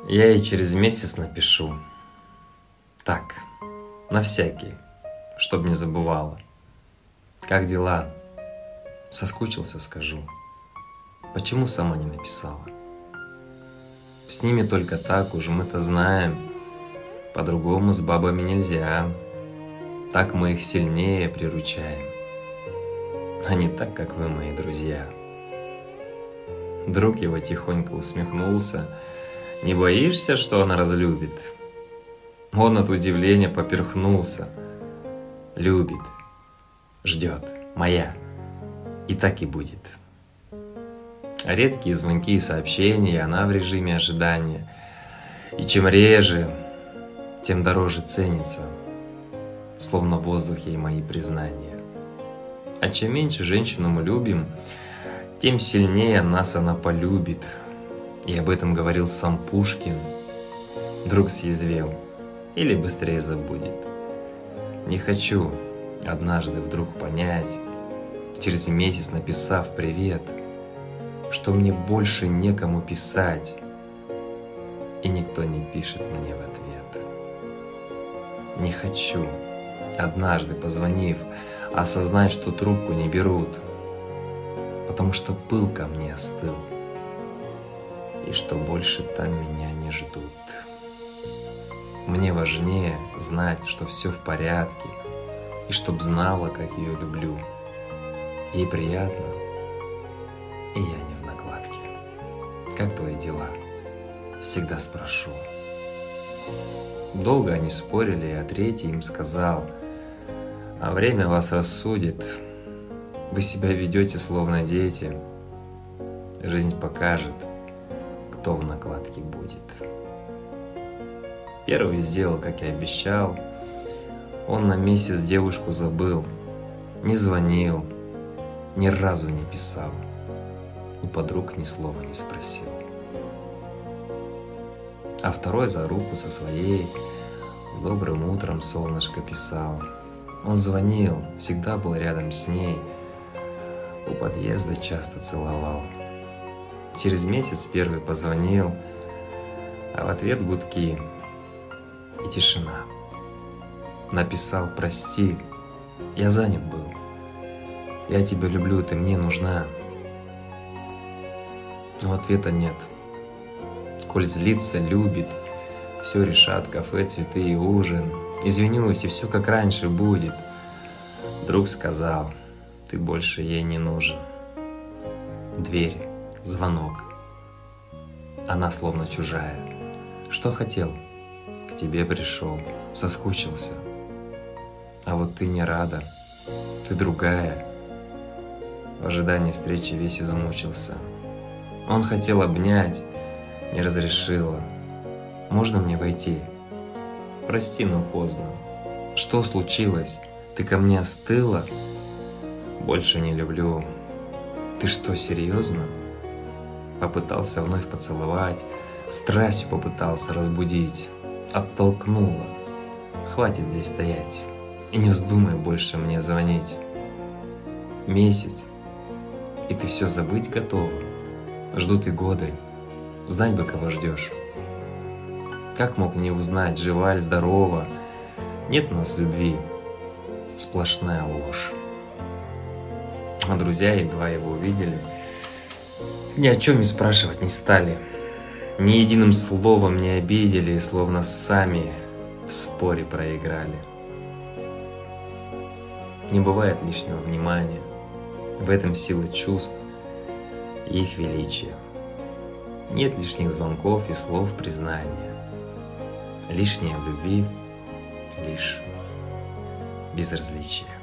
Я ей через месяц напишу. Так, на всякий, чтоб не забывала. Как дела? Соскучился, скажу. Почему сама не написала? С ними только так, уж мы-то знаем. По-другому с бабами нельзя. Так мы их сильнее приручаем. А не так, как вы, мои друзья. Друг его тихонько усмехнулся. Не боишься, что она разлюбит? Он от удивления поперхнулся. Любит, ждет, моя. И так и будет. Редкие звонки и сообщения, она в режиме ожидания. И чем реже, тем дороже ценится. Словно в воздухе и мои признания. А чем меньше женщину мы любим, тем сильнее нас она полюбит. И об этом говорил сам Пушкин. Друг съязвил или быстрее забудет. Не хочу однажды вдруг понять, через месяц написав привет, что мне больше некому писать, и никто не пишет мне в ответ. Не хочу, однажды позвонив, осознать, что трубку не берут, потому что пыл ко мне остыл, и что больше там меня не ждут. Мне важнее знать, что все в порядке, и чтоб знала, как ее люблю. Ей приятно, и я не в накладке. Как твои дела? Всегда спрошу. Долго они спорили, а третий им сказал: а время вас рассудит. Вы себя ведете, словно дети. Жизнь покажет, кто в накладке будет. Первый сделал, как и обещал. Он на месяц девушку забыл. Не звонил, ни разу не писал. У подруг ни слова не спросил. А второй за руку со своей с добрым утром солнышко писал. Он звонил, всегда был рядом с ней. У подъезда часто целовал. Через месяц первый позвонил, а в ответ гудки и тишина. Написал: прости, я занят был. Я тебя люблю, ты мне нужна. Но ответа нет. Коль злится, любит, все решат, кафе, цветы и ужин. Извинюсь, и все как раньше будет. Друг сказал: ты больше ей не нужен. Дверь, звонок. Она словно чужая. Что хотел? К тебе пришел, соскучился. А вот ты не рада, ты другая. В ожидании встречи весь измучился. Он хотел обнять, не разрешила. Можно мне войти? Прости, но поздно. Что случилось? Ты ко мне остыла? Больше не люблю. Ты что, серьезно? Попытался вновь поцеловать, страстью попытался разбудить. Оттолкнула. Хватит здесь стоять. И не вздумай больше мне звонить. Месяц, и ты все забыть готова. Ждут и годы. Знать бы, кого ждешь. Как мог не узнать, жива ли, здорова? Нет у нас любви. Сплошная ложь. А друзья, едва его увидели, ни о чем и спрашивать не стали. Ни единым словом не обидели, словно сами в споре проиграли. Не бывает лишнего внимания. В этом сила чувств и их величие. Нет лишних звонков и слов признания. Лишнее в любви лишь безразличие.